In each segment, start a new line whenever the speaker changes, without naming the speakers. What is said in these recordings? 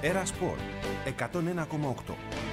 Έρα Σπορ 101,8.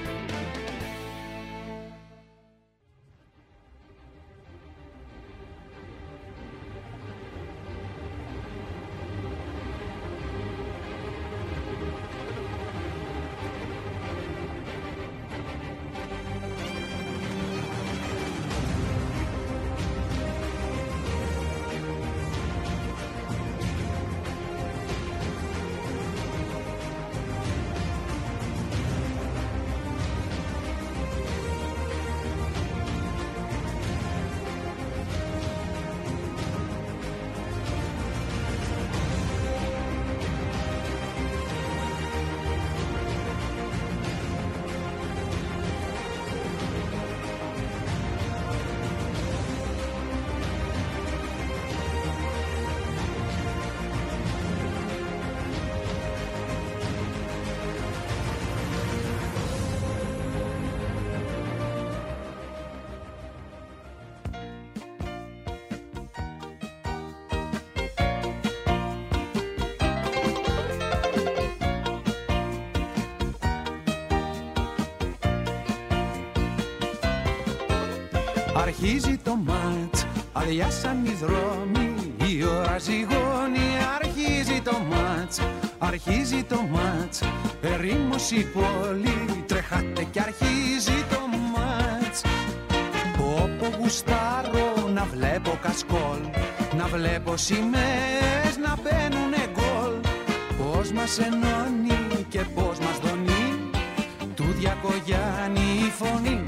Αρχίζει το μάτς, αδειάσαν οι δρόμοι, η ώρα ζυγώνει. Αρχίζει το μάτς, αρχίζει το μάτς, ερήμος η πόλη, τρέχατε κι αρχίζει το μάτς. Όπου γουστάρω να βλέπω κασκόλ, να βλέπω σημαίες να μπαίνουνε γκολ. Πώς μας ενώνει και πώς μας δονεί, του Διακογιάννη η φωνή.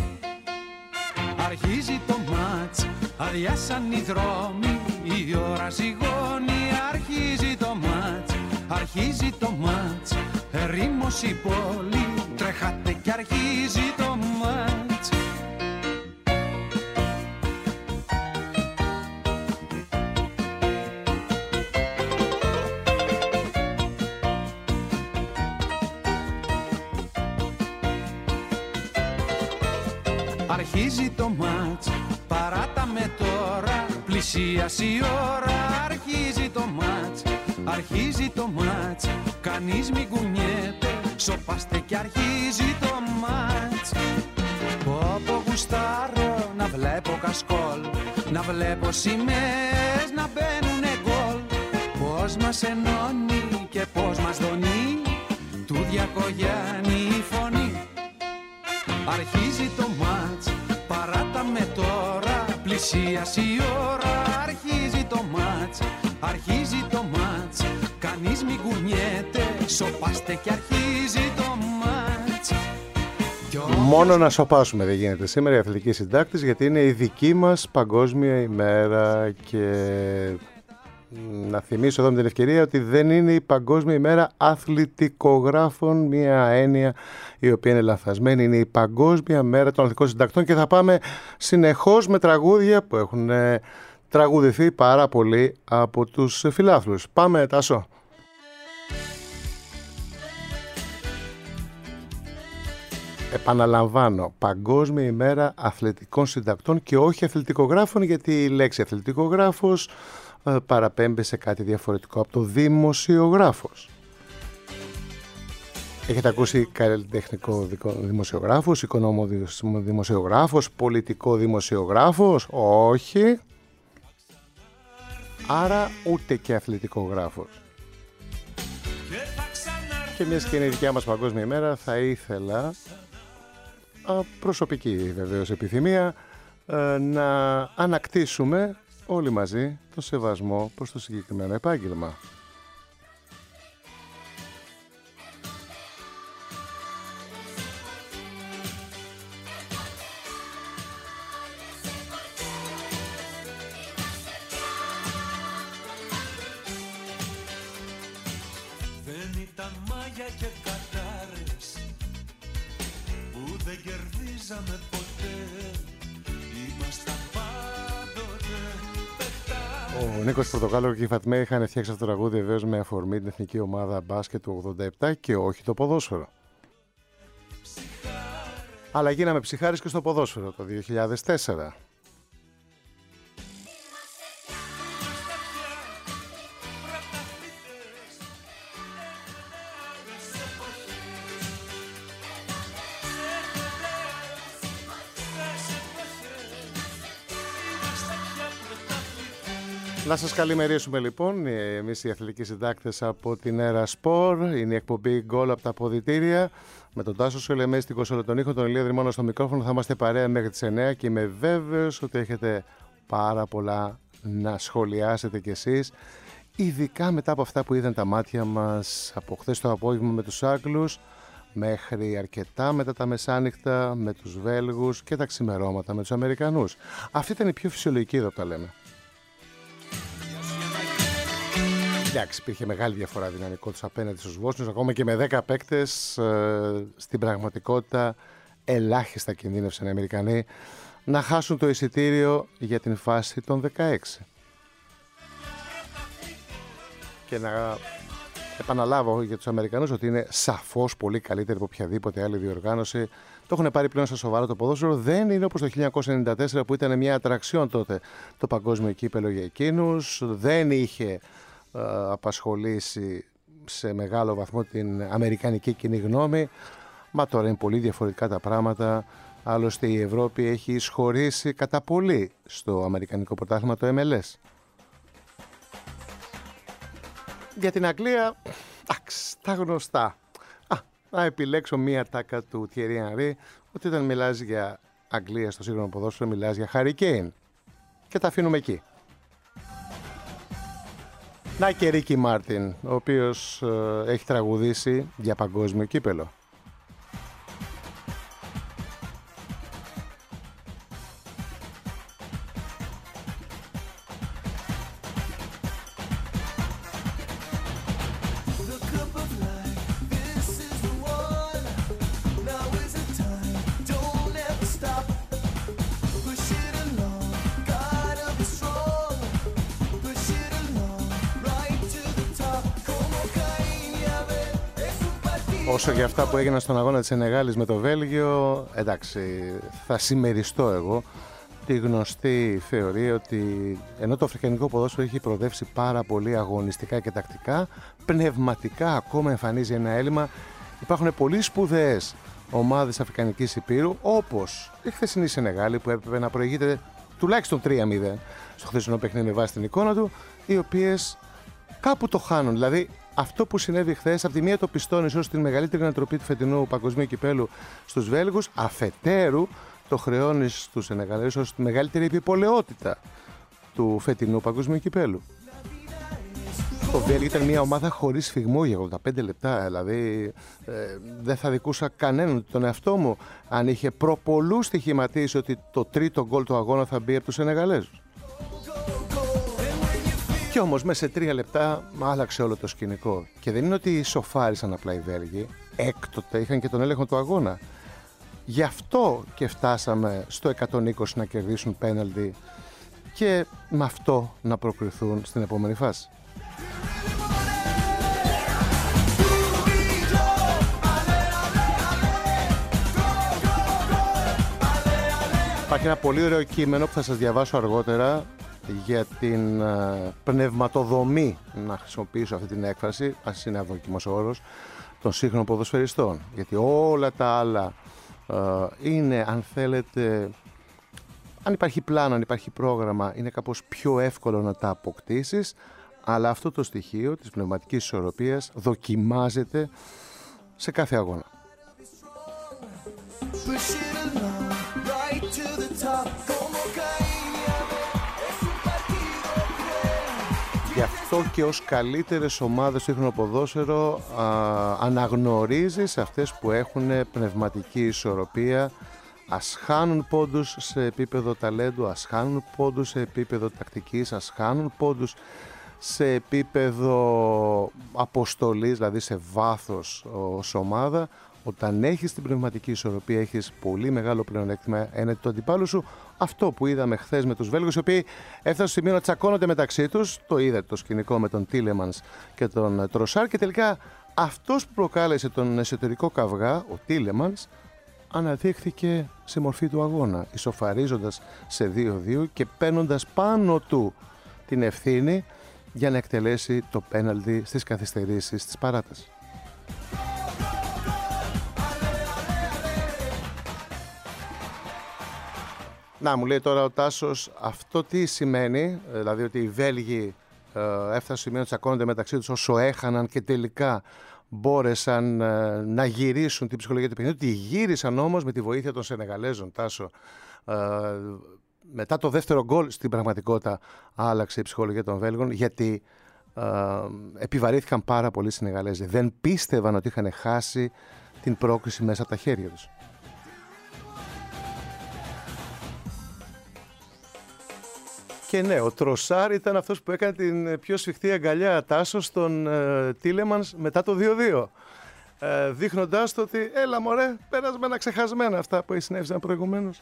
Αρχίζει το μάτς, αδειάσαν οι δρόμοι, η ώρα ζυγώνει. Αρχίζει το μάτς, αρχίζει το μάτς, ερήμος η πόλη, τρέχατε κι αρχίζει το μάτς. Αρχίζει το μάτς, παράταμε τώρα, πλησίασε η ώρα. Αρχίζει το μάτς, αρχίζει το μάτς, κανείς μην κουνιέται, σοπάστε κι αρχίζει το μάτς. Όπου γουστάρω να βλέπω κασκόλ, να βλέπω σημαίες να μπαίνουνε γκολ. Πώς μας ενώνει και πώς μας δονεί, του Διακογιάννη η φωνή. Αρχίζει το μάτς, παράταμε τώρα, πλησίασε η ώρα. Αρχίζει το μάτς, αρχίζει το μάτς, κανείς μην κουνιέται, σοπάστε κι αρχίζει το μάτς.
Μόνο να σοπάσουμε δεν γίνεται σήμερα οι αθλητικοί συντάκτες, γιατί είναι η δική μας παγκόσμια ημέρα. Και να θυμίσω εδώ με την ευκαιρία ότι δεν είναι η παγκόσμια ημέρα αθλητικογράφων, μια έννοια η οποία είναι λανθασμένη. Είναι η παγκόσμια μέρα των αθλητικών συντακτών και θα πάμε συνεχώς με τραγούδια που έχουν τραγουδηθεί πάρα πολύ από τους φιλάθλους. Πάμε, Τάσο. Επαναλαμβάνω, παγκόσμια ημέρα αθλητικών συντακτών και όχι αθλητικογράφων, γιατί η λέξη αθλητικογράφος παραπέμπει σε κάτι διαφορετικό από το δημοσιογράφος. Έχετε ακούσει καλλιτεχνικό δημοσιογράφος, οικονομικό δημοσιογράφος, πολιτικό δημοσιογράφος? Όχι. Άρα ούτε και αθλητικογράφος. Και μιας και είναι η δικιά μας παγκόσμια ημέρα, θα ήθελα, προσωπική βεβαίως επιθυμία, να ανακτήσουμε όλοι μαζί το σεβασμό προς το συγκεκριμένο επάγγελμα.
Δεν ήταν μάγια και κατάρες που δεν κερδίζαμε ποτέ. Ήμασταν πάντοτε παιχτάρες.
Ο Νίκος Πορτοκάλο και η Φατμέ είχαν φτιάξει αυτό το τραγούδι βεβαίως με αφορμή την εθνική ομάδα μπάσκετ του 87 και όχι το ποδόσφαιρο. Αλλά γίναμε ψιχάρες και στο ποδόσφαιρο το 2004. Να σας καλημερίσουμε λοιπόν, εμείς οι αθλητικοί συντάκτες από την Έρα Σπορ. Είναι η εκπομπή γκολ από τα αποδυτήρια. Με τον Τάσο Σολεμέση, την Κωνσταντίνο τον ήχο, τον Ηλία Δρυμώνα στο μικρόφωνο. Θα είμαστε παρέα μέχρι τις 9 και είμαι βέβαιος ότι έχετε πάρα πολλά να σχολιάσετε κι εσείς. Ειδικά μετά από αυτά που είδαν τα μάτια μας από χθες το απόγευμα με τους Άγγλους, μέχρι αρκετά μετά τα μεσάνυχτα με τους Βέλγους και τα ξημερώματα με τους Αμερικανούς. Αυτή ήταν η πιο φυσιολογική εδώ που τα λέμε. Εντάξει, υπήρχε μεγάλη διαφορά δυναμικότητας απέναντι στους Βόσνιους, ακόμα και με 10 παίκτες. Στην πραγματικότητα ελάχιστα κινδύνευσαν οι Αμερικανοί να χάσουν το εισιτήριο για την φάση των 16. Και να επαναλάβω για τους Αμερικανούς ότι είναι σαφώς πολύ καλύτερη από οποιαδήποτε άλλη διοργάνωση. Το έχουν πάρει πλέον στα σοβαρά το ποδόσφαιρο. Δεν είναι όπως το 1994 που ήταν μια ατραξιόν τότε το παγκόσμιο κύπελο για εκείνους. Δεν είχε απασχολήσει σε μεγάλο βαθμό την αμερικανική κοινή γνώμη. Μα τώρα είναι πολύ διαφορετικά τα πράγματα. Άλλωστε η Ευρώπη έχει εισχωρήσει κατά πολύ στο αμερικανικό πρωτάθλημα, το MLS. Για την Αγγλία, τα γνωστά. Να επιλέξω μία τάκα του Thierry Henry, ότι όταν μιλάς για Αγγλία στο σύγχρονο ποδόσφαιρο μιλάς για Harry Kane. Και τα αφήνουμε εκεί. Να και Ρίκι Μάρτιν, ο οποίος έχει τραγουδήσει για παγκόσμιο κύπελο. Όσο για αυτά που έγιναν στον αγώνα της Σενεγάλης με το Βέλγιο, εντάξει, θα συμμεριστώ εγώ τη γνωστή θεωρία ότι ενώ το αφρικανικό ποδόσφαιρο έχει προοδεύσει πάρα πολύ αγωνιστικά και τακτικά, πνευματικά ακόμα εμφανίζει ένα έλλειμμα. Υπάρχουν πολύ σπουδαίες ομάδες Αφρικανικής Υπήρου, όπως η χθεσινή Σενεγάλη που έπρεπε να προηγείται τουλάχιστον 3-0 στο χθεσινό παιχνίδι με βάση την εικόνα του, οι οποίες κάπου το χάνουν. Δηλαδή, αυτό που συνέβη χθες, από τη μία το πιστώνεις ως την μεγαλύτερη ανατροπή του φετινού παγκοσμίου κυπέλου στους Βέλγους, αφετέρου το χρεώνεις στους Σενεγαλέζους ως τη μεγαλύτερη επιπολαιότητα του φετινού παγκοσμίου κυπέλου. Το Βέλγιο ήταν μια ομάδα χωρίς σφιγμό για 85 λεπτά, δηλαδή δεν θα δικούσα κανέναν τον εαυτό μου αν είχε προπολού στοιχηματίσει ότι το τρίτο γκολ του αγώνα θα μπει από τους Σενεγαλέζους. Κι όμως μέσα σε 3 λεπτά άλλαξε όλο το σκηνικό. Και δεν είναι ότι σοφάρισαν απλά οι Βέλγοι, έκτοτε είχαν και τον έλεγχο του αγώνα. Γι' αυτό και φτάσαμε στο 120 να κερδίσουν πέναλτι και με αυτό να προκριθούν στην επόμενη φάση. Υπάρχει ένα πολύ ωραίο κείμενο που θα σας διαβάσω αργότερα για την πνευματοδομή, να χρησιμοποιήσω αυτή την έκφραση, ας είναι αδόκιμος όρος, των σύγχρονων ποδοσφαιριστών. Γιατί όλα τα άλλα είναι, αν θέλετε, αν υπάρχει πλάνο, αν υπάρχει πρόγραμμα, είναι κάπως πιο εύκολο να τα αποκτήσεις, αλλά αυτό το στοιχείο της πνευματικής ισορροπίας δοκιμάζεται σε κάθε αγώνα. Γι' αυτό και ως καλύτερες ομάδες στο σύγχρονο ποδόσφαιρο αναγνωρίζεις αυτές που έχουν πνευματική ισορροπία. Ας χάνουν πόντους σε επίπεδο ταλέντου, ας χάνουν πόντους σε επίπεδο τακτικής, ας χάνουν πόντους σε επίπεδο αποστολής, δηλαδή σε βάθος ως ομάδα. Όταν έχεις την πνευματική ισορροπία, έχεις πολύ μεγάλο πλεονέκτημα έναντι του αντιπάλου σου. Αυτό που είδαμε χθες με τους Βέλγους, οι οποίοι έφτασαν στο σημείο να τσακώνονται μεταξύ τους. Το είδατε το σκηνικό με τον Τίλεμανς και τον Τροσάρ. Και τελικά αυτός που προκάλεσε τον εσωτερικό καυγά, ο Τίλεμανς, αναδείχθηκε σε μορφή του αγώνα, ισοφαρίζοντας σε 2-2 και παίρνοντας πάνω του την ευθύνη για να εκτελέσει το πέναλτι στις καθυστερήσεις της παράτασης. Να, μου λέει τώρα ο Τάσος, αυτό τι σημαίνει, δηλαδή ότι οι Βέλγοι έφτασαν στο σημείο να τσακώνονται μεταξύ τους όσο έχαναν και τελικά μπόρεσαν να γυρίσουν την ψυχολογία του παιχνιδιού. Ότι γύρισαν όμως με τη βοήθεια των Σενεγαλέζων, Τάσο. Μετά το δεύτερο γκολ στην πραγματικότητα άλλαξε η ψυχολογία των Βέλγων, γιατί επιβαρύθηκαν πάρα πολύ οι Σενεγαλέζοι. Δεν πίστευαν ότι είχαν χάσει την πρόκριση μέσα από τα χέρια τους. Και ναι, ο Τροσάρ ήταν αυτός που έκανε την πιο σφιχτή αγκαλιά, Τάσο, στον Τίλεμανς μετά το 2-2. Δείχνοντάς το ότι έλα μωρέ, περασμένα ξεχασμένα αυτά που συνέβησαν προηγουμένως.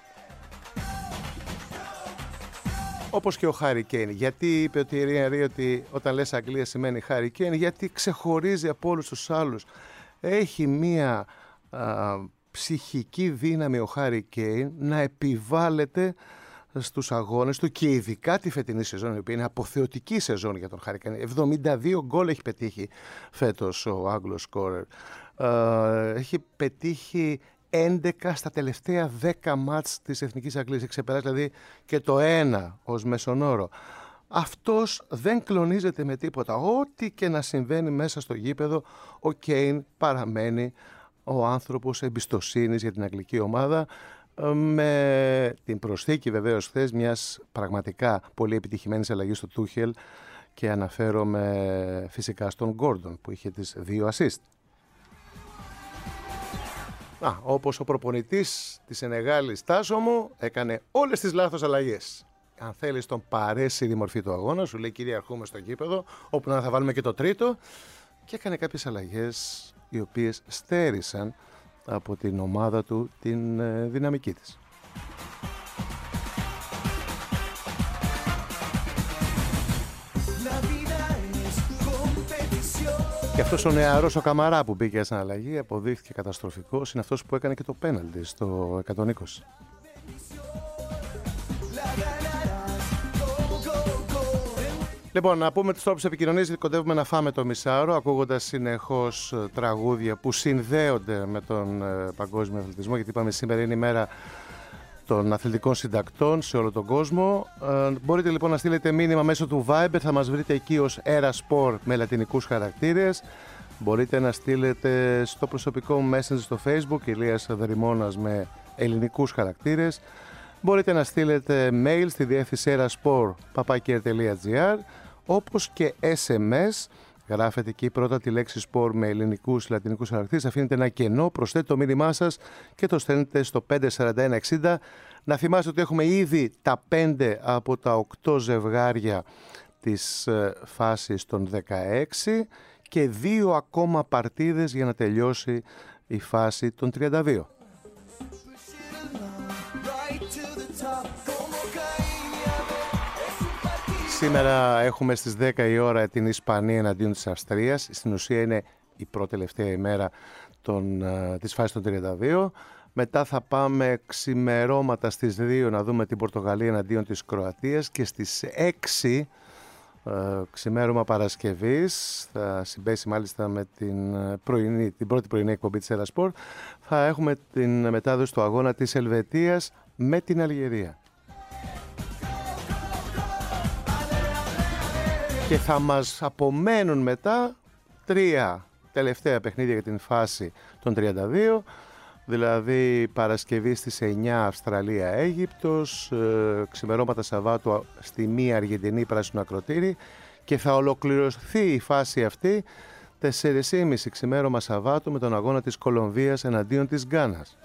Όπως και ο Χάρι Κέιν. Γιατί είπε ο Τιερί Henry ότι όταν λες Αγγλία σημαίνει Χάρι Κέιν? Γιατί ξεχωρίζει από όλους τους άλλους. Έχει μία ψυχική δύναμη ο Χάρι Κέιν να επιβάλλεται στους αγώνες του και ειδικά τη φετινή σεζόν, η οποία είναι αποθεωτική σεζόν για τον Χάρι Κέιν. 72 γκολ έχει πετύχει φέτος ο Άγγλος σκόρερ. Έχει πετύχει 11 στα τελευταία 10 μάτς της Εθνικής Αγγλίας. Έχει ξεπεράσει δηλαδή και το 1 ως μεσονόρο. Αυτός δεν κλονίζεται με τίποτα. Ό,τι και να συμβαίνει μέσα στο γήπεδο, ο Κέιν παραμένει ο άνθρωπος εμπιστοσύνης για την αγγλική ομάδα, με την προσθήκη βεβαίως χθες μιας πραγματικά πολύ επιτυχημένης αλλαγής του Τούχελ, και αναφέρομαι φυσικά στον Γκόρντον που είχε τις 2 assist. Όπως ο προπονητής της Σενεγάλης, Τάσο μου, έκανε όλες τις λάθος αλλαγές. Αν θέλεις τον παρέσει τη μορφή του αγώνα, σου λέει κυριαρχούμε στο γήπεδο, όπου να θα βάλουμε και το τρίτο, και έκανε κάποιες αλλαγές οι οποίες στέρισαν από την ομάδα του την δυναμική της. Και αυτός ο νεαρός ο Καμαρά που μπήκε στην αλλαγή αποδείχθηκε καταστροφικός. Είναι αυτός που έκανε και το πέναλτι στο 120. Λοιπόν, να πούμε τους τρόπους επικοινωνίας, γιατί κοντεύουμε να φάμε το μισάωρο, ακούγοντας συνεχώς τραγούδια που συνδέονται με τον παγκόσμιο αθλητισμό, γιατί είπαμε σήμερα είναι η μέρα των αθλητικών συντακτών σε όλο τον κόσμο. Μπορείτε λοιπόν να στείλετε μήνυμα μέσω του Viber, θα μας βρείτε εκεί ως Erasport με λατινικούς χαρακτήρες. Μπορείτε να στείλετε στο προσωπικό μου Messenger στο Facebook, Ηλίας Δρυμώνας, με ελληνικούς χαρακτήρες. Μπορείτε να στείλετε mail στη διεύθυνση erasport@gr.gr, όπως και SMS. Γράφετε εκεί πρώτα τη λέξη sport με ελληνικούς λατινικούς χαρακτήρες, αφήνετε ένα κενό, προσθέτετε το μήνυμά σας και το στέλνετε στο 54160. Να θυμάστε ότι έχουμε ήδη τα 5 από τα 8 ζευγάρια της φάσης των 16 και 2 ακόμα παρτίδες για να τελειώσει η φάση των 32. Σήμερα έχουμε στις 10 η ώρα την Ισπανία εναντίον της Αυστρίας. Στην ουσία είναι η πρώτη-τελευταία ημέρα της φάσης των 32. Μετά θα πάμε ξημερώματα στις 2 να δούμε την Πορτογαλία εναντίον της Κροατίας, και στις 6 ξημέρωμα Παρασκευής, θα συμπέσει μάλιστα με την πρώτη πρωινή εκπομπή της Erasport, θα έχουμε την μετάδοση του αγώνα της Ελβετίας με την Αλγερία. Και θα μας απομένουν μετά 3 τελευταία παιχνίδια για την φάση των 32, δηλαδή Παρασκευή στις 9 Αυστραλία-Αίγυπτος, ξημερώματα Σαββάτου στη 1 Αργεντινή πράσινο ακροτήρι, και θα ολοκληρωθεί η φάση αυτή 4.30 ξημέρωμα Σαββάτου με τον αγώνα της Κολομβίας εναντίον της Γκάνας.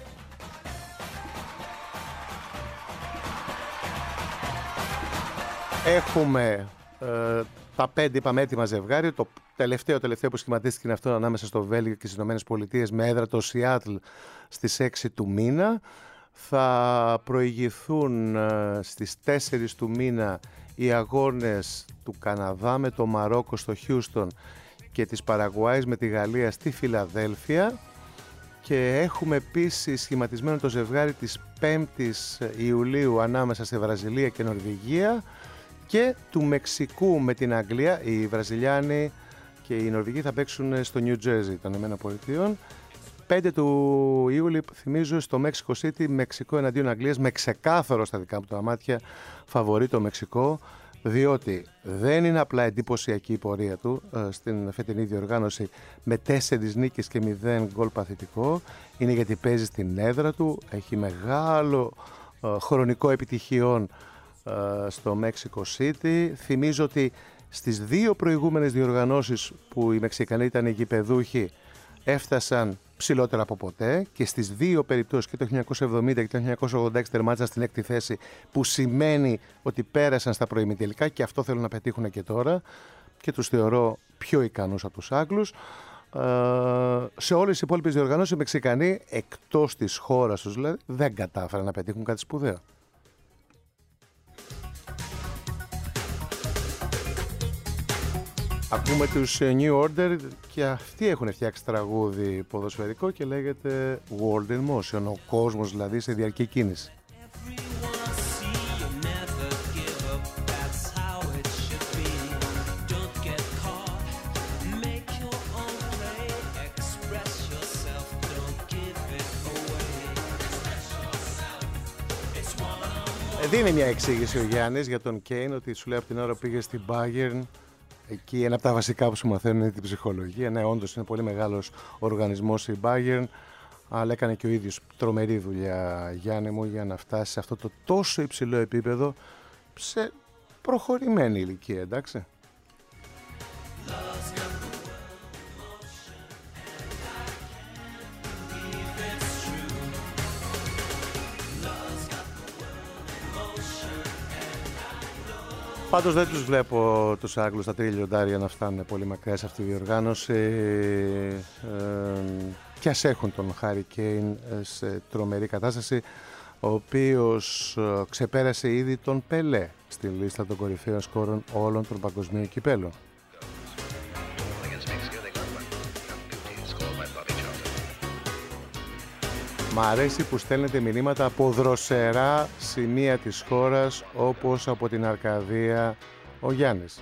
Έχουμε τα 5 είπαμε έτοιμα ζευγάρια. Το τελευταίο που σχηματίστηκε είναι αυτό ανάμεσα στο Βέλγιο και στις ΗΠΑ με έδρα το Σιάτλ στις 6 του μήνα. Θα προηγηθούν στις 4 του μήνα οι αγώνες του Καναδά με το Μαρόκο στο Χιούστον και της Παραγουάης με τη Γαλλία στη Φιλαδέλφια. Και έχουμε επίσης σχηματισμένο το ζευγάρι της 5ης Ιουλίου ανάμεσα στη Βραζιλία και Νορβηγία, και του Μεξικού με την Αγγλία. Οι Βραζιλιάνοι και οι Νορβηγοί θα παίξουν στο Νιου Τζέρζι των ΗΠΑ. 5 του Ιούλη, θυμίζω, στο Mexico City, Μεξικό εναντίον Αγγλίας, με ξεκάθαρο στα δικά μου τα μάτια φαβορί το Μεξικό, διότι δεν είναι απλά εντυπωσιακή η πορεία του στην φετινή διοργάνωση με 4 νίκες και 0 γκολ παθητικό, είναι γιατί παίζει στην έδρα του, έχει μεγάλο χρονικό επιτυχιών στο Mexico City. Θυμίζω ότι στις 2 προηγούμενες διοργανώσεις που οι Μεξικανοί ήταν οι γηπεδούχοι έφτασαν ψηλότερα από ποτέ και στις 2 περιπτώσεις, και το 1970 και το 1986, τερμάτισαν στην 6η θέση, που σημαίνει ότι πέρασαν στα προημιτελικά και αυτό θέλουν να πετύχουν και τώρα και τους θεωρώ πιο ικανούς από τους Άγγλους. Σε όλες τις υπόλοιπες διοργανώσεις οι Μεξικανοί, εκτός της χώρας τους δηλαδή, δεν κατάφεραν να πετύχουν κάτι σπουδαίο. Ακούμε τους New Order και αυτοί έχουν φτιάξει τραγούδι ποδοσφαιρικό και λέγεται World in Motion, ο κόσμος δηλαδή σε διαρκή κίνηση. Δίνει μια εξήγηση ο Γιάννης για τον Κέιν, ότι σου λέει από την ώρα που πήγε στην Bayern, εκεί ένα από τα βασικά που σου μαθαίνουν είναι την ψυχολογία. Ναι, όντως είναι πολύ μεγάλος οργανισμός η Bayern, αλλά έκανε και ο ίδιος τρομερή δουλειά, Γιάννη μου, για να φτάσει σε αυτό το τόσο υψηλό επίπεδο σε προχωρημένη ηλικία, εντάξει. Πάντως δεν τους βλέπω τους Άγγλους τα 3 χιλιοντάρια να φτάνουν πολύ μακριά σε αυτή τη διοργάνωση, και ας έχουν τον Χάρι Κέιν σε τρομερή κατάσταση, ο οποίος ξεπέρασε ήδη τον Πελέ στη λίστα των κορυφαίων σκόρων όλων των παγκοσμίων κυπέλων. Μ' αρέσει που στέλνετε μηνύματα από δροσερά σημεία της χώρας, όπως από την Αρκαδία ο Γιάννης.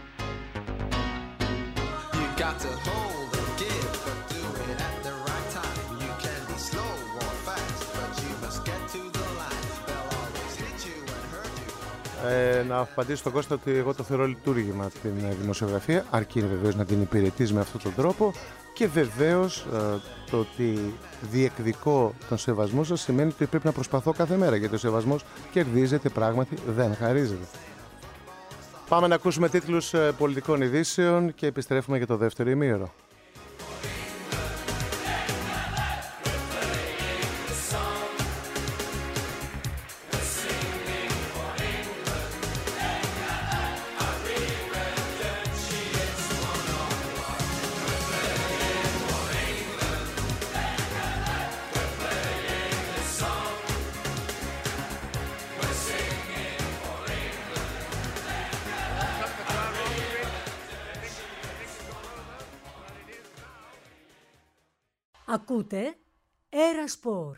Να απαντήσω στον Κώστα ότι εγώ το θεωρώ λειτουργήμα την δημοσιογραφία, αρκεί βεβαίως να την υπηρετείς με αυτόν τον τρόπο, και βεβαίως το ότι διεκδικώ τον σεβασμό σας σημαίνει ότι πρέπει να προσπαθώ κάθε μέρα, γιατί ο σεβασμός κερδίζεται πράγματι, δεν χαρίζεται. Πάμε να ακούσουμε τίτλους πολιτικών ειδήσεων και επιστρέφουμε για το δεύτερο ημίωρο.
Ακούτε Έρα Σπορ.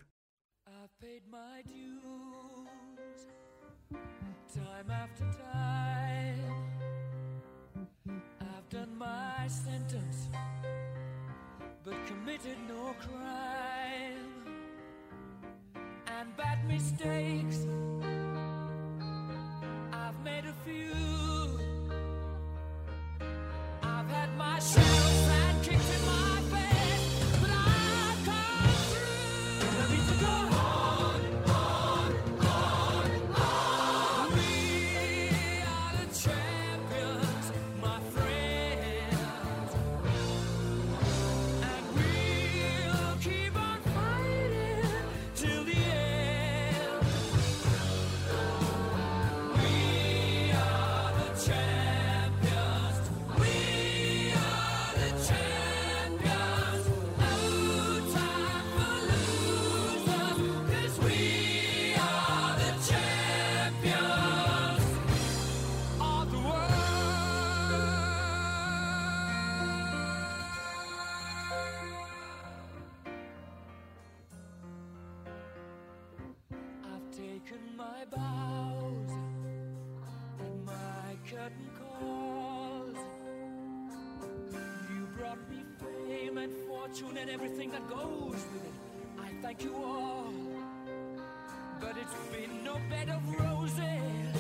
fortune and everything that goes with it. I thank you all, but it's been no bed of roses,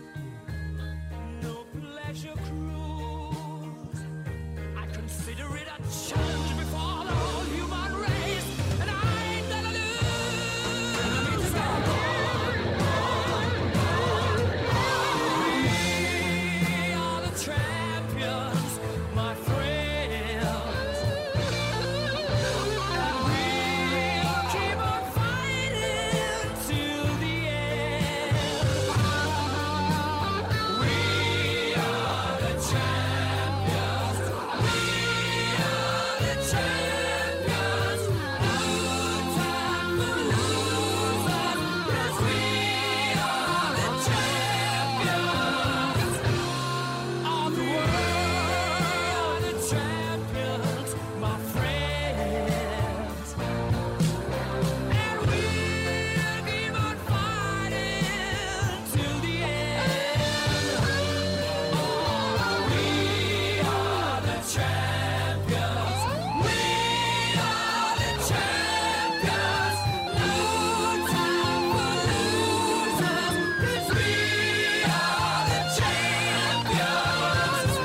no pleasure cruise. I consider it a challenge before the whole human race, and I ain't gonna lose. We are the champions, my friends, and we'll keep on fighting till the end. We are the champions. We are the champions. No time for losers, 'cause we are the champions of the world, the champions, my friends. And we'll keep on fighting till the end. Oh, we are the champions. We are the champions. No time for losers, 'cause we are the champions.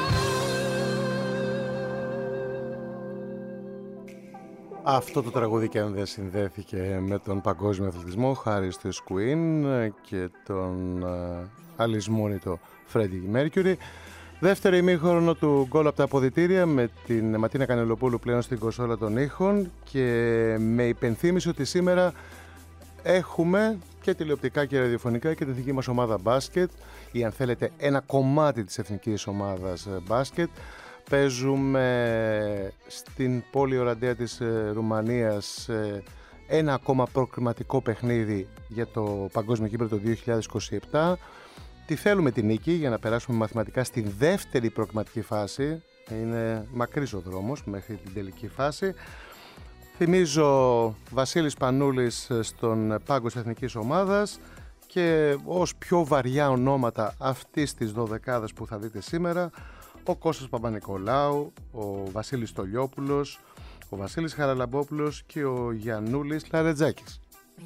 Αυτό το τραγούδι και αν δεν συνδέθηκε με τον παγκόσμιο αθλητισμό χάρη στους Queen και τον αλυσμόνητο Freddie Mercury. Δεύτερο ημίχρονο του γκολ από τα αποδυτήρια με την Ματίνα Κανελοπούλου πλέον στην κονσόλα των ήχων και με υπενθύμηση ότι σήμερα έχουμε και τηλεοπτικά και ραδιοφωνικά και τη δική μας ομάδα μπάσκετ ή αν θέλετε ένα κομμάτι της εθνικής ομάδας μπάσκετ. Παίζουμε στην πόλη Οραντέα της Ρουμανίας ένα ακόμα προκριματικό παιχνίδι για το Παγκόσμιο Κύπελλο το 2027. Τη θέλουμε την νίκη για να περάσουμε μαθηματικά στη δεύτερη προκριματική φάση. Είναι μακρύς ο δρόμος μέχρι την τελική φάση. Θυμίζω Βασίλης Πανούλης στον πάγκο της εθνικής ομάδας και ως πιο βαριά ονόματα αυτής της δωδεκάδας που θα δείτε σήμερα ο Κώστας Παπανικολάου, ο Βασίλης Στολιόπουλος, ο Βασίλης Χαραλαμπόπουλος και ο Γιαννούλης Λαρετζάκης.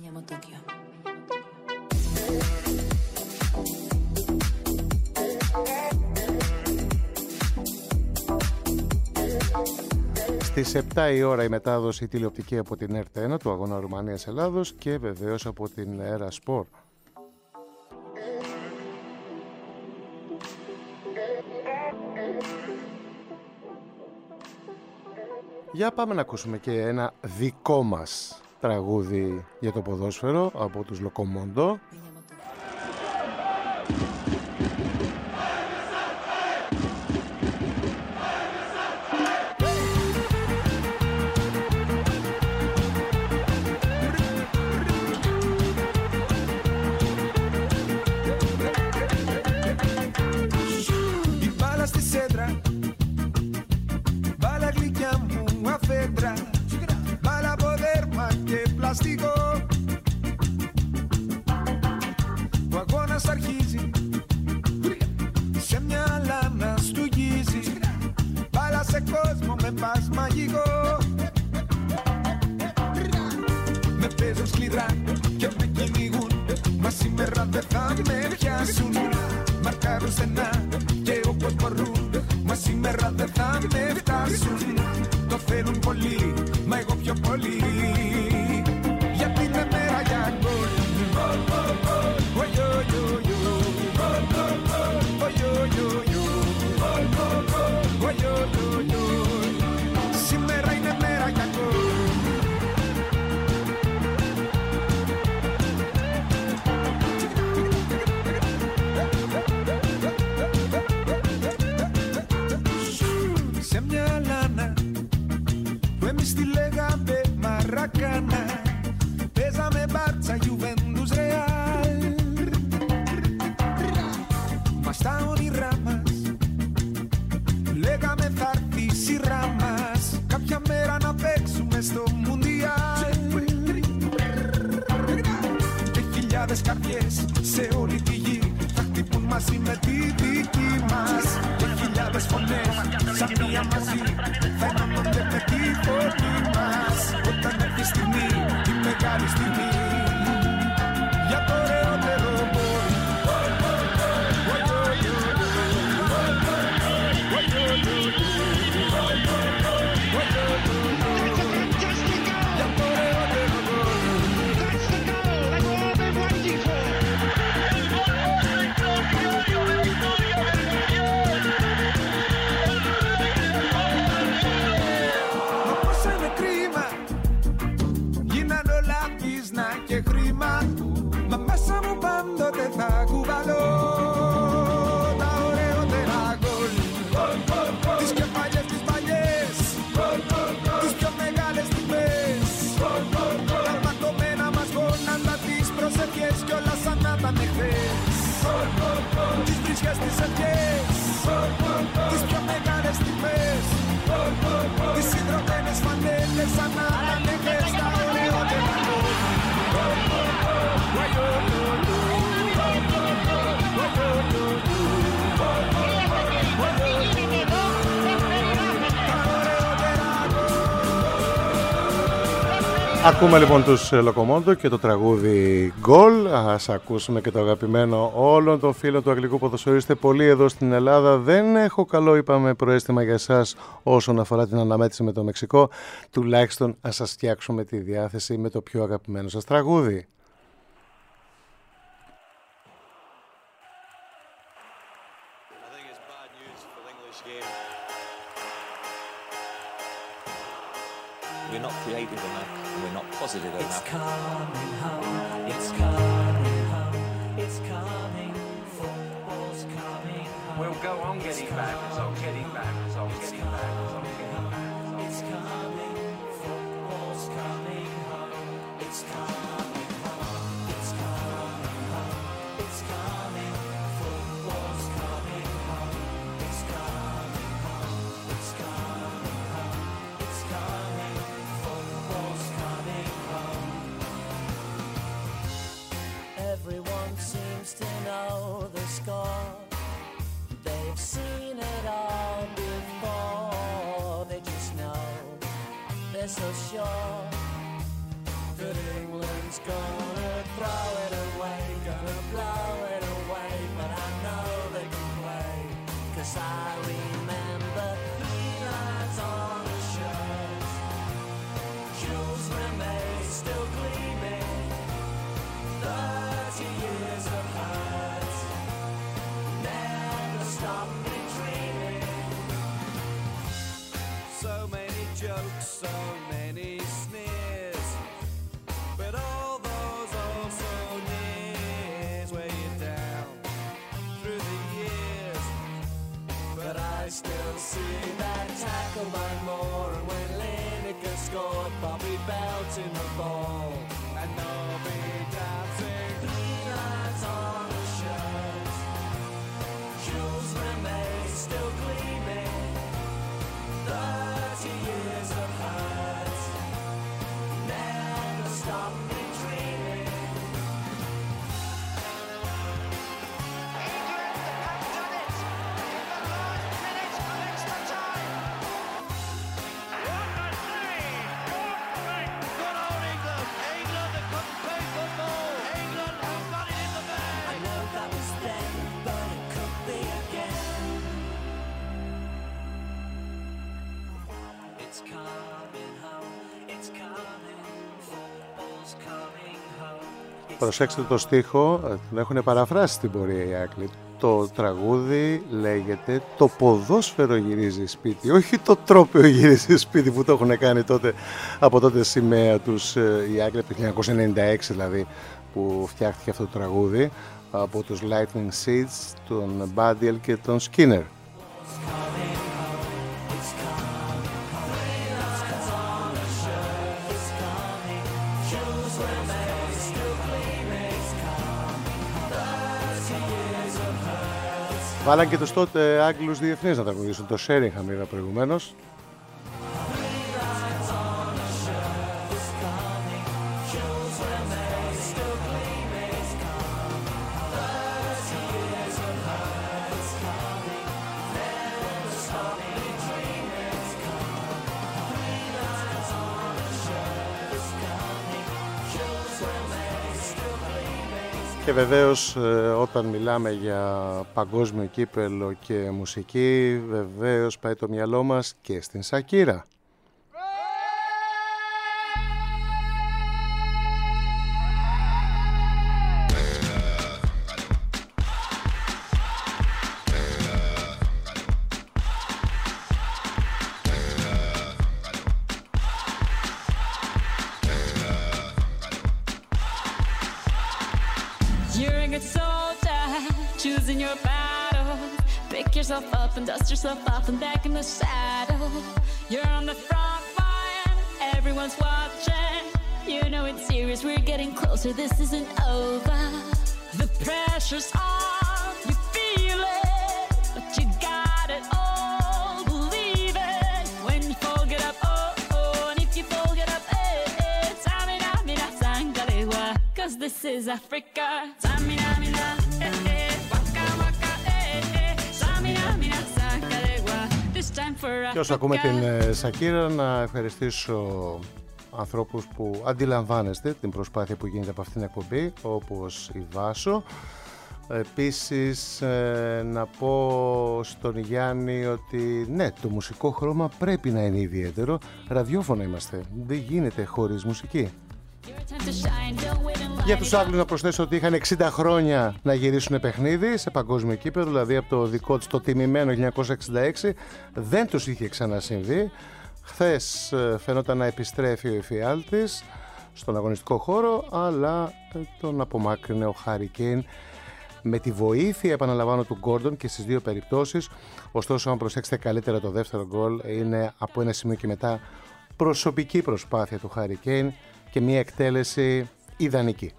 Στις 7 η ώρα η μετάδοση τηλεοπτική από την ΕΡΤ1 του αγώνα Ρουμανίας-Ελλάδος και βεβαίως από την Έρα Σπορ. Για πάμε να ακούσουμε και ένα δικό μας τραγούδι για το ποδόσφαιρο από τους Λοκομόντο.
Η μπάλα στη σέντρα, μπάλα γλυκιά μου αφέντρα, μπάλα από δέρμα και πλαστικό. Ο αγώνας αρχίζει, σε μια λάνα στουγίζει, μπάλα σε κόσμο με πας μαγικό. Με παίζουν σκληρά και με κυνηγούν, μα σήμερα δεν θα με πιάσουν. Μαρκάρουν στενά και όπως μπορούν, μα σήμερα δεν θα με φτάσουν. Το θέλουν πολύ, μα εγώ πιο πολύ, γιατί είναι μέρα για γκολ. Σήμερα είναι μέρα για γκολ. Σε μια λάνα που εμείς τη λέγαμε Μαρακάνα, παίζαμε Μπάρτσα, Γιουβέντους, Ρεάλ. Μα στα όνειρά μας λέγαμε θα έρθει η σειρά μας, κάποια μέρα να παίξουμε στο Μουντιάλ. Και χιλιάδες καρδιές σε όλη τη γη θα χτυπούν μαζί με τη δική μας. Και χιλιάδες φωνές σαν μία μαζί θα ενώνονται με τη από μας όταν έρθει η στιγμή, η μεγάλη στιγμή για το ωραιότερο boy. Και χρήμα, μα μέσα μου πάντοτε θα κουβαλώ τα ωραιότερα γκολ. Τις κεφαλιές, τις παλιές, τις πιο μεγάλες στιγμές, τα ματωμένα μας γόνατα, τις προσευχές κι όλα σαν να ήταν εχθές. Τις βρίσκες, τις ευχές, τις πιο μεγάλες στιγμές, τις συνδρομμένες φανέλες σαν να ήταν εχθές. Τα ωραιότερα γκολ.
Ακούμε λοιπόν τους Λοκομόντο και το τραγούδι Goal. Ας ακούσουμε και το αγαπημένο όλων των φίλων του αγγλικού ποδοσφαίρου. Είστε πολλοί εδώ στην Ελλάδα. Δεν έχω καλό, είπαμε, προαίσθημα για εσάς όσον αφορά την αναμέτρηση με το Μεξικό. Τουλάχιστον ας σας φτιάξουμε τη διάθεση με το πιο αγαπημένο σας τραγούδι.
We're not creative enough, we're not positive enough.
It's coming home, it's coming home, it's coming, football's coming home.
We'll go on getting back, it's on getting back, it's on getting back, it's on getting back.
It's coming, football's coming home, it's coming home, it's coming home, it's coming, football's coming home, it's coming home, it's coming home, it's coming. Everyone seems to know the score. They've seen it all before. They just know, they're so sure that England's gonna throw it away, gonna blow it away. But I know they can play, 'cause I remember three lines on the shirt. Jules Rimet still gleaming, 30 years of hurt never stop me dreaming.
So many jokes, so many sneers, but all those also nears weigh you down through the years. But I still see that tackle by Moore, and when Lineker scored, Bobby belting the ball, and Nobby dancing. Three lines on the shirt, Jules Rimet still gleaming, 30 years of hurt never stop me dreaming.
Προσέξτε το στίχο, τον έχουν παραφράσει στην πορεία οι Άγγλοι. Το τραγούδι λέγεται «Το ποδόσφαιρο γυρίζει σπίτι», όχι το τρόπαιο γυρίζει σπίτι που το έχουν κάνει τότε, από τότε σημαία τους οι Άγγλοι, από το 1996 δηλαδή, που φτιάχτηκε αυτό το τραγούδι από τους Lightning Seeds, τον Badiel και τον Skinner. Βάλαν και τους τότε Άγγλους διεθνείς να τραγουδήσουν. Το Sheringham είδα προηγουμένως. Και βεβαίως όταν μιλάμε για παγκόσμιο κύπελλο και μουσική, βεβαίως πάει το μυαλό μας και στην Σακύρα.
Yourself up and dust yourself off and back in the saddle. You're on the front line, everyone's watching. You know it's serious, we're getting closer, this isn't over. The pressure's on, you feel it, but you got it all, believe it. When you fall, get up, oh, oh, and if you fall, get up, eh, eh. Samina, mina, sangalewa, 'cause this is Africa. Samina, mina, eh, eh, waka, waka, eh, eh.
Και όσο ακούμε την Σακύρα, να ευχαριστήσω ανθρώπους που αντιλαμβάνεστε την προσπάθεια που γίνεται από αυτήν την εκπομπή, όπως η Βάσο. Επίσης να πω στον Γιάννη ότι ναι, το μουσικό χρώμα πρέπει να είναι ιδιαίτερο. Ραδιόφωνο είμαστε, δεν γίνεται χωρίς μουσική. Για τους Άγγλους να προσθέσω ότι είχαν 60 χρόνια να γυρίσουν παιχνίδι σε παγκόσμιο κύπελλο, δηλαδή από το δικό τους το τιμημένο 1966 δεν τους είχε ξανασυμβεί. Χθες φαινόταν να επιστρέφει ο εφιάλτης στον αγωνιστικό χώρο, αλλά τον απομάκρυνε ο Χάρι Κέιν με τη βοήθεια, επαναλαμβάνω, του Γκόρντον και στις δύο περιπτώσεις. Ωστόσο, αν προσέξετε καλύτερα, το δεύτερο γκολ είναι από ένα σημείο και μετά προσωπική προσπάθεια του Χάρι Κέιν και μια εκτέλεση ιδανική.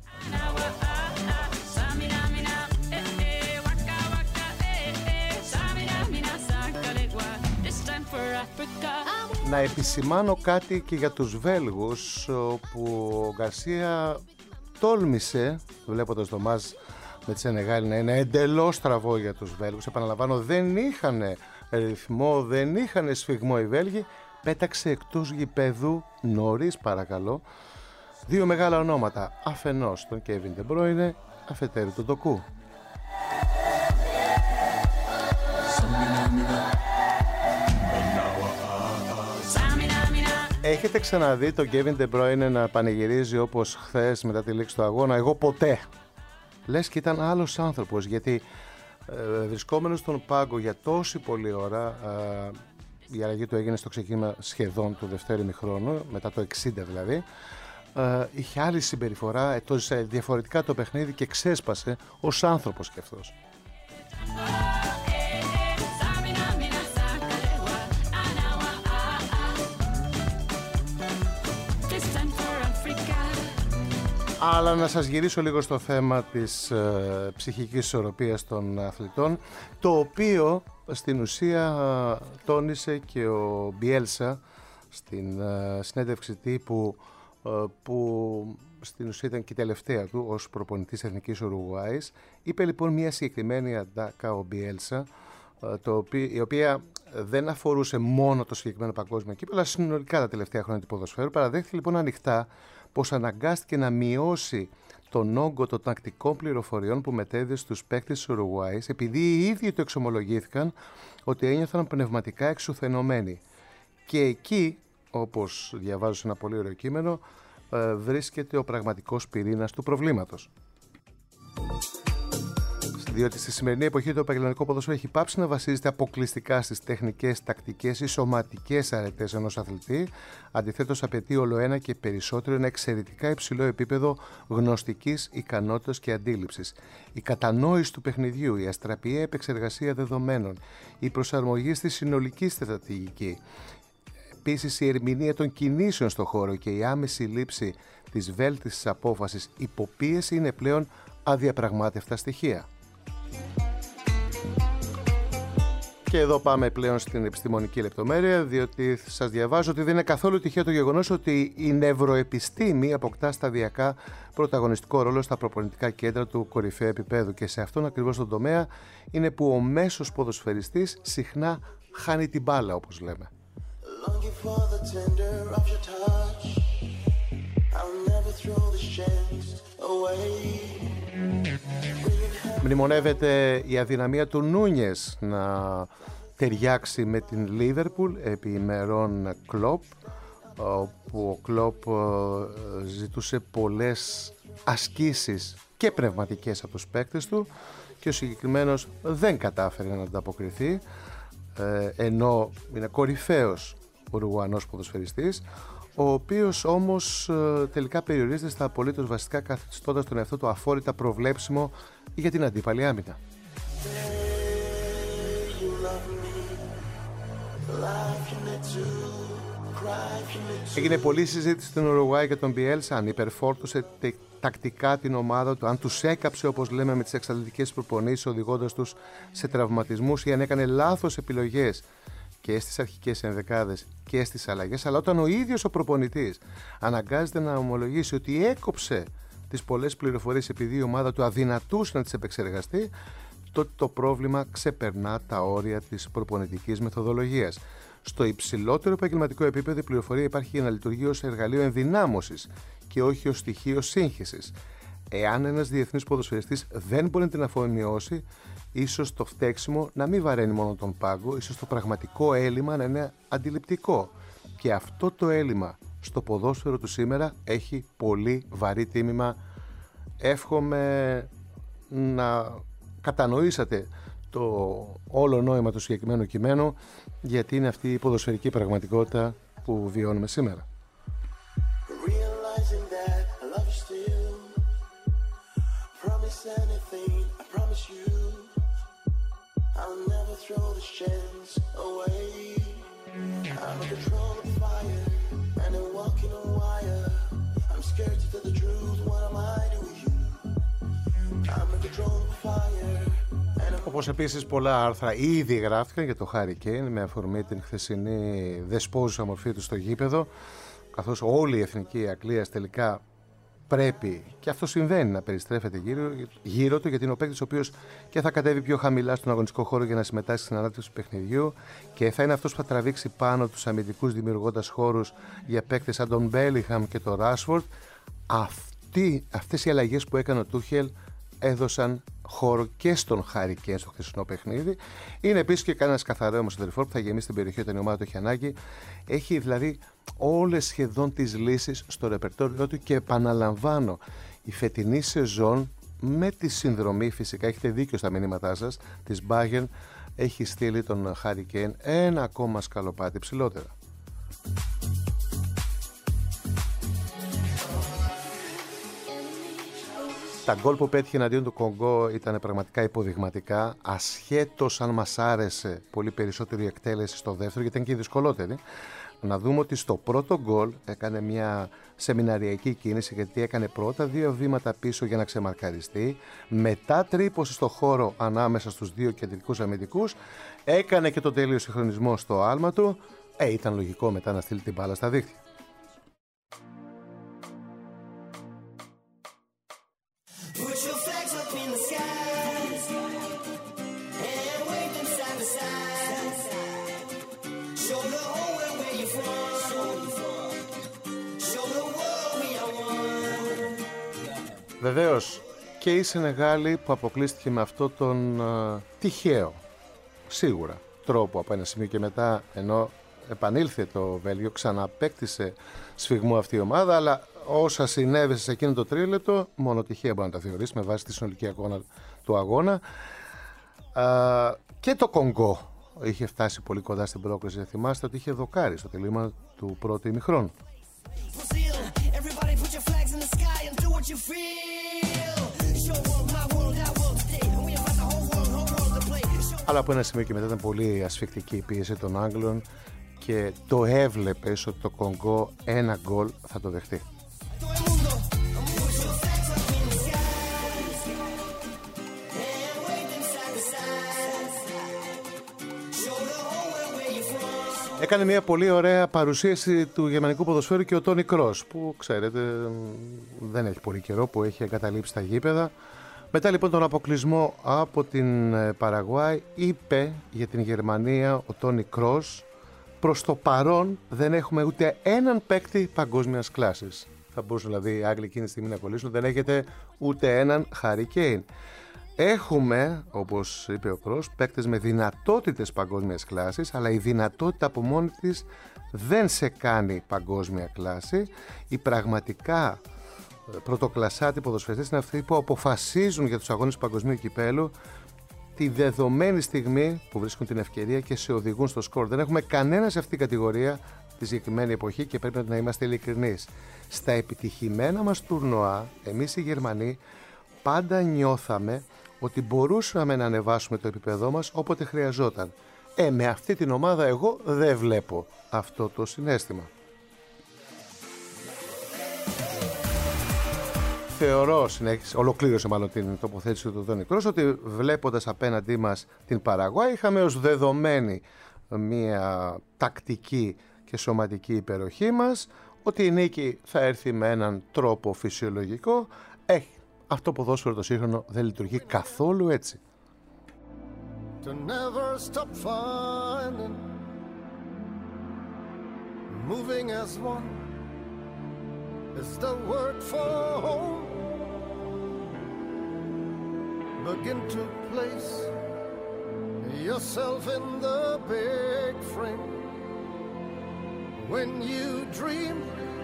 Να επισημάνω κάτι και για τους Βέλγους, όπου ο Γκαρσία τόλμησε, βλέποντας το μάτς με τη Σενεγάλη, να είναι εντελώς στραβό για τους Βέλγους. Επαναλαμβάνω, δεν είχαν ρυθμό, δεν είχαν σφιγμό οι Βέλγοι. Πέταξε εκτός γηπέδου νωρίς, παρακαλώ, δύο μεγάλα ονόματα, αφενός τον Kevin De Bruyne, αφετέρου τον Doku. Έχετε ξαναδεί τον Kevin De Bruyne να πανηγυρίζει όπως χθες μετά τη λήξη του αγώνα? Εγώ ποτέ. Λες και ήταν άλλος άνθρωπος, γιατί βρισκόμενος στον πάγκο για τόση πολλή ώρα, η αλλαγή του έγινε στο ξεκίνημα σχεδόν του δευτέρου ημιχρόνου, μετά το 60 δηλαδή, είχε άλλη συμπεριφορά, έτωσε διαφορετικά το παιχνίδι και ξέσπασε ως άνθρωπος κι αυτός. Αλλά να σας γυρίσω λίγο στο θέμα της ψυχικής ισορροπίας των αθλητών, το οποίο στην ουσία τόνισε και ο Μπιέλσα στην συνέντευξη τύπου, που στην ουσία ήταν και η τελευταία του ως προπονητής Εθνικής Ουρουγουάης. Είπε λοιπόν μια συγκεκριμένη ατάκα ο Μπιέλσα, η οποία δεν αφορούσε μόνο το συγκεκριμένο παγκόσμιο κύπελλο, αλλά συνολικά τα τελευταία χρόνια του ποδοσφαίρου. Παραδέχθηκε λοιπόν ανοιχτά πως αναγκάστηκε να μειώσει τον όγκο των τακτικών πληροφοριών που μετέδιδε στους παίκτες της Ουρουγουάης, επειδή οι ίδιοι το εξομολογήθηκαν ότι ένιωθαν πνευματικά εξουθενωμένοι. Και εκεί, όπως διαβάζω σε ένα πολύ ωραίο κείμενο, βρίσκεται ο πραγματικός πυρήνας του προβλήματος. Διότι στη σημερινή εποχή το επαγγελματικό ποδόσφαιρο έχει πάψει να βασίζεται αποκλειστικά στις τεχνικές, τακτικές ή σωματικές αρετές ενός αθλητή. Αντιθέτως, απαιτεί ολοένα και περισσότερο ένα εξαιρετικά υψηλό επίπεδο γνωστικής ικανότητας και αντίληψης. Η κατανόηση του παιχνιδιού, η αστραπιαία επεξεργασία δεδομένων, η προσαρμογή στη συνολική στρατηγική. Επίσης, η ερμηνεία των κινήσεων στον χώρο και η άμεση λήψη της βέλτιστης απόφασης υποπίεση είναι πλέον αδιαπραγμάτευτα στοιχεία. Και εδώ πάμε πλέον στην επιστημονική λεπτομέρεια, διότι σας διαβάζω ότι δεν είναι καθόλου τυχαίο το γεγονός ότι η νευροεπιστήμη αποκτά σταδιακά πρωταγωνιστικό ρόλο στα προπονητικά κέντρα του κορυφαίου επίπεδου, και σε αυτόν ακριβώς τον τομέα είναι που ο μέσος ποδοσφαιριστής συχνά χάνει την μπάλα, όπως λέμε. Μνημονεύεται η αδυναμία του Νούνιες να ταιριάξει με την Λίβερπουλ επί ημερών Κλοπ, όπου ο Κλοπ ζητούσε πολλές ασκήσεις και πνευματικές από τους παίκτες του και ο συγκεκριμένος δεν κατάφερε να ανταποκριθεί, ενώ είναι κορυφαίος Ουρουγουανός ποδοσφαιριστής, ο οποίος όμως τελικά περιορίζεται στα απολύτως βασικά, καθιστώντας τον εαυτό του αφόρητα προβλέψιμο για την αντίπαλη άμυνα. Έγινε πολλή συζήτηση στην Ουρουγουάη για τον Μπιέλσα, αν υπερφόρτωσε τακτικά την ομάδα του, αν τους έκαψε όπως λέμε με τις εξαντλητικές προπονήσεις οδηγώντας τους σε τραυματισμούς ή αν έκανε λάθος επιλογές και στις αρχικές ενδεκάδες και στις αλλαγές. Αλλά όταν ο ίδιος ο προπονητής αναγκάζεται να ομολογήσει ότι έκοψε τις πολλές πληροφορίες επειδή η ομάδα του αδυνατούσε να τις επεξεργαστεί, τότε το πρόβλημα ξεπερνά τα όρια της προπονητικής μεθοδολογίας. Στο υψηλότερο επαγγελματικό επίπεδο η πληροφορία υπάρχει για να λειτουργεί ως εργαλείο ενδυνάμωσης και όχι ως στοιχείο σύγχυσης. Εάν ένας διεθνής ποδοσφαιριστής δεν μπορεί να την αφομοιώσει, ίσως το φταίξιμο να μην βαραίνει μόνο τον πάγκο, ίσως το πραγματικό έλλειμμα να είναι αντιληπτικό. Και αυτό το έλλειμμα στο ποδόσφαιρο του σήμερα έχει πολύ βαρύ τίμημα. Εύχομαι να κατανοήσατε το όλο νόημα του συγκεκριμένου κειμένου, γιατί είναι αυτή η ποδοσφαιρική πραγματικότητα που βιώνουμε σήμερα. Όπως επίσης πολλά άρθρα ήδη γράφτηκαν για το Χάρι Κέιν με αφορμή την χθεσινή δεσπόζουσα μορφή του στο γήπεδο, καθώς όλη η εθνική Αγγλίας τελικά πρέπει, και αυτό συμβαίνει, να περιστρέφεται γύρω του, γιατί είναι ο παίκτης ο οποίος και θα κατέβει πιο χαμηλά στον αγωνιστικό χώρο για να συμμετάσχει στην ανάπτυξη του παιχνιδιού και θα είναι αυτός που θα τραβήξει πάνω τους αμυντικούς δημιουργώντας χώρους για παίκτες σαν τον Μπέλιγχαμ και τον Ράσφορντ. Αυτές οι αλλαγές που έκανε ο Τούχελ έδωσαν χώρο και στον Χάρι Κέιν στο χθεσινό παιχνίδι. Είναι επίσης και κανένας καθαρό σεντερφόρ που θα γεμίσει την περιοχή όταν η ομάδα το έχει ανάγκη. Έχει δηλαδή όλες σχεδόν τις λύσεις στο ρεπερτόριο του και επαναλαμβάνω, η φετινή σεζόν με τη συνδρομή, φυσικά έχετε δίκιο στα μηνύματά σας, της Bayern έχει στείλει τον Χάρι Κέιν ένα ακόμα σκαλοπάτι ψηλότερα. Τα γκολ που πέτυχε εναντίον του Κονγκό ήταν πραγματικά υποδειγματικά, ασχέτως αν μας άρεσε πολύ περισσότερη εκτέλεση στο δεύτερο, γιατί ήταν και η δυσκολότερη. Να δούμε ότι στο πρώτο γκολ έκανε μια σεμιναριακή κίνηση, γιατί έκανε πρώτα 2 βήματα πίσω για να ξεμαρκαριστεί, μετά τρύπωσε στο χώρο ανάμεσα στους 2 κεντρικούς αμυντικούς, έκανε και τον τέλειο συγχρονισμό στο άλμα του, ήταν λογικό μετά να στείλει την μπάλα στα δίχτυα. Βεβαίως και η Σενεγάλη που αποκλείστηκε με αυτό τον τυχαίο, σίγουρα, τρόπο από ένα σημείο και μετά, ενώ επανήλθε το Βέλγιο, ξαναπέκτησε σφιγμό αυτή η ομάδα, αλλά όσα συνέβησε σε εκείνο το τρίλεπτο, μόνο τυχαία μπορεί να τα θεωρήσει με βάση τη συνολική εικόνα του αγώνα. Και το Κονγκό είχε φτάσει πολύ κοντά στην πρόκληση. Θυμάστε ότι είχε δοκάρει στο τελείωμα του πρώτου ημιχρόνου. Αλλά από ένα σημείο και μετά ήταν πολύ ασφικτική η πίεση των Άγγλων και το έβλεπες ότι το Κονγκό ένα γκολ θα το δεχτεί. Έκανε μια πολύ ωραία παρουσίαση του γερμανικού ποδοσφαίρου και ο Τόνι Κρός, που ξέρετε δεν έχει πολύ καιρό που έχει εγκαταλείψει τα γήπεδα. Μετά λοιπόν τον αποκλεισμό από την Παραγουάη, είπε για την Γερμανία ο Τόνι Κρός, προς το παρόν δεν έχουμε ούτε έναν παίκτη παγκόσμιας κλάσης. Θα μπορούσαν δηλαδή οι Άγγλοι εκείνη τη στιγμή να κολλήσουν, δεν έχετε ούτε έναν Χάρι Κέιν. Έχουμε, όπως είπε ο Κρός, παίκτες με δυνατότητες παγκόσμιας κλάσης, αλλά η δυνατότητα από μόνη της δεν σε κάνει παγκόσμια κλάση. Οι πραγματικά πρωτοκλασσάτοι ποδοσφαιριστές είναι αυτοί που αποφασίζουν για τους αγώνες του παγκοσμίου κυπέλου τη δεδομένη στιγμή που βρίσκουν την ευκαιρία και σε οδηγούν στο σκορ. Δεν έχουμε κανένα σε αυτή την κατηγορία τη συγκεκριμένη εποχή και πρέπει να είμαστε ειλικρινείς. Στα επιτυχημένα μας τουρνουά, εμείς οι Γερμανοί πάντα νιώθαμε ότι μπορούσαμε να ανεβάσουμε το επίπεδό μας όποτε χρειαζόταν. Με αυτή την ομάδα εγώ δεν βλέπω αυτό το συναίσθημα. Θεωρώ, ολοκλήρωσε μάλλον την τοποθέτηση του Τόνι Κρός, ότι βλέποντας απέναντί μας την Παραγουάη είχαμε ως δεδομένη μια τακτική και σωματική υπεροχή μας, ότι η νίκη θα έρθει με έναν τρόπο φυσιολογικό. Αυτό το ποδόσφαιρο το σύγχρονο δεν λειτουργεί καθόλου έτσι.
To never stop finding, moving as one is the word for home. Begin to place yourself in the big frame. When you dream,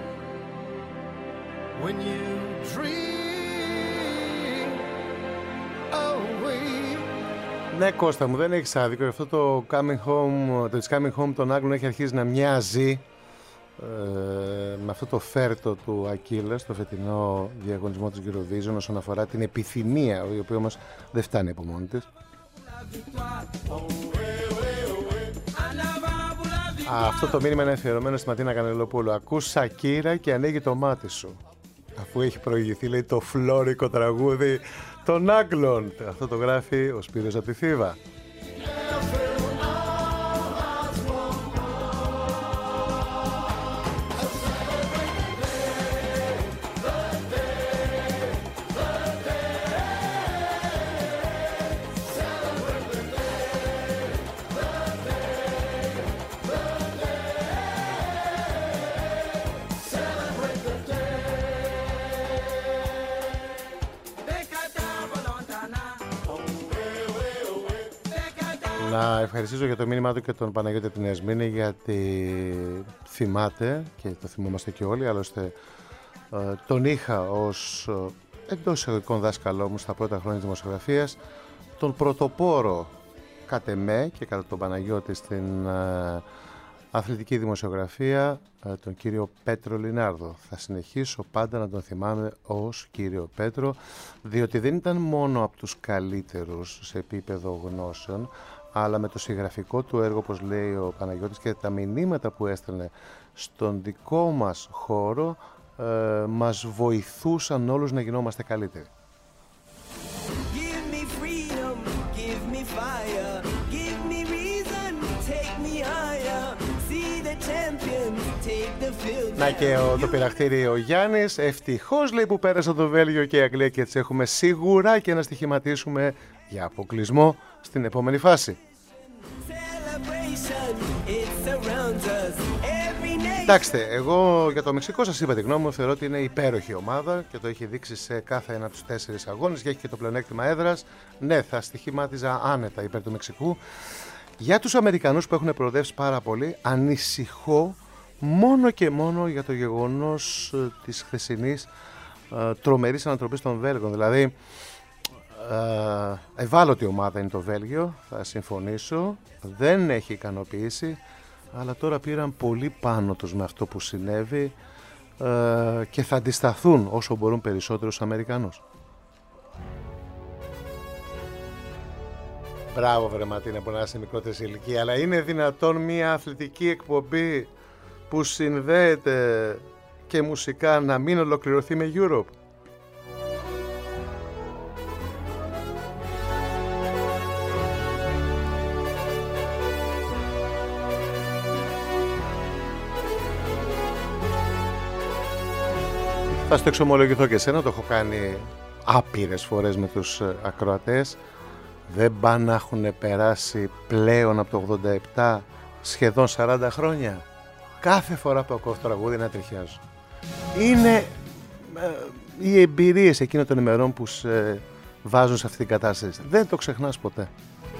away.
Ναι, Κώστα μου, δεν έχεις άδικο. Αυτό το coming home των Άγγλων έχει αρχίσει να μοιάζει με αυτό το φέρτο του Ακύλα στο φετινό διαγωνισμό της Eurovision όσον αφορά την επιθυμία, η οποία όμως δεν φτάνει από μόνη της. Αυτό το μήνυμα είναι αφιερωμένο στη Ματίνα Κανελοπούλου. Ακούς Σακύρα και ανοίγει το μάτι σου. Αφού έχει προηγηθεί, λέει, το φλόρικο τραγούδι των Άγγλων. Αυτό το γράφει ο Σπύρος από τη Θήβα. Να ευχαριστήσω για το μήνυμά του και τον Παναγιώτη την Εσμήνη, γιατί θυμάται και το θυμόμαστε και όλοι, άλλωστε τον είχα ως εντός εισαγωγικών δάσκαλό μου στα πρώτα χρόνια δημοσιογραφίας, τον πρωτοπόρο κατ' εμέ και κατά τον Παναγιώτη στην αθλητική δημοσιογραφία, τον κύριο Πέτρο Λινάρδο. Θα συνεχίσω πάντα να τον θυμάμαι ως κύριο Πέτρο, διότι δεν ήταν μόνο από τους καλύτερους σε επίπεδο γνώσεων, αλλά με το συγγραφικό του έργο, όπως λέει ο Παναγιώτης, και τα μηνύματα που έστελνε στον δικό μας χώρο μας βοηθούσαν όλους να γινόμαστε καλύτεροι. Να και το πειραχτήρι ο Γιάννης, ευτυχώς λέει που πέρασε το Βέλγιο και η Αγγλία και έτσι έχουμε σίγουρα και να στοιχηματίσουμε για αποκλεισμό στην επόμενη φάση. Κοιτάξτε, εγώ για το Μεξικό σας είπα τη γνώμη μου, θεωρώ ότι είναι υπέροχη ομάδα και το έχει δείξει σε κάθε ένα από τους 4 αγώνες και έχει και το πλεονέκτημα έδρας. Ναι, θα στοιχημάτιζα άνετα υπέρ του Μεξικού. Για τους Αμερικανούς που έχουν προοδεύσει πάρα πολύ, ανησυχώ μόνο και μόνο για το γεγονός της χθεσινής τρομερής ανατροπής των Βέλγων. Δηλαδή, ευάλωτη ομάδα είναι το Βέλγιο, θα συμφωνήσω, δεν έχει ικανοποιήσει, αλλά τώρα πήραν πολύ πάνω τους με αυτό που συνέβη και θα αντισταθούν όσο μπορούν περισσότερο στους Αμερικανούς. Μπράβο βρε Ματίνα που να είσαι μικρότερη ηλικία, αλλά είναι δυνατόν μια αθλητική εκπομπή που συνδέεται και μουσικά να μην ολοκληρωθεί με Europe? Θα στο εξομολογηθώ και εσένα, το έχω κάνει άπειρες φορές με τους ακροατές. Δεν πάνε να έχουν περάσει πλέον από το 87 σχεδόν 40 χρόνια. Κάθε φορά που ακούω αυτό το τραγούδι να τριχιάζω. Είναι οι εμπειρίες εκείνων των ημερών που σε βάζουν σε αυτή την κατάσταση. Δεν το ξεχνάς ποτέ.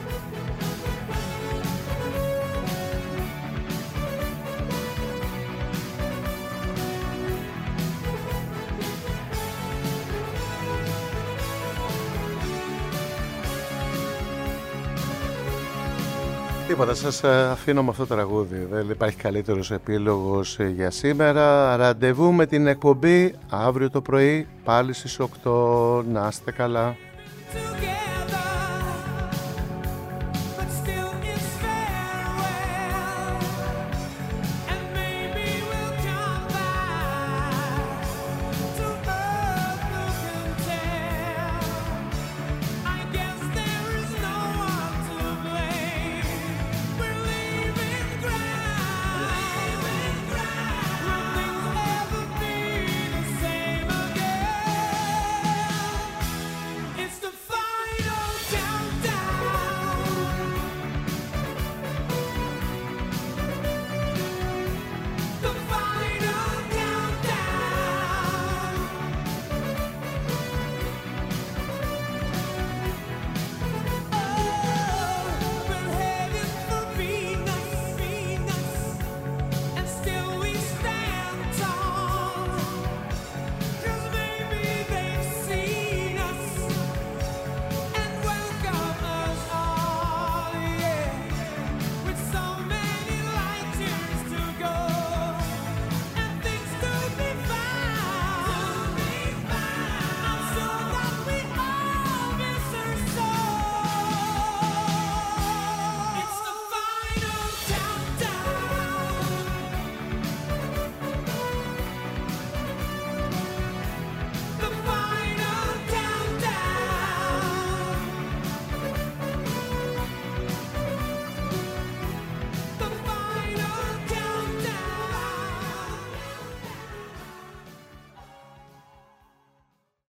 Τίποτα, σας αφήνω με αυτό το τραγούδι. Δεν υπάρχει καλύτερος επίλογος για σήμερα. Ραντεβού με την εκπομπή αύριο το πρωί, πάλι στις 8. Να είστε καλά.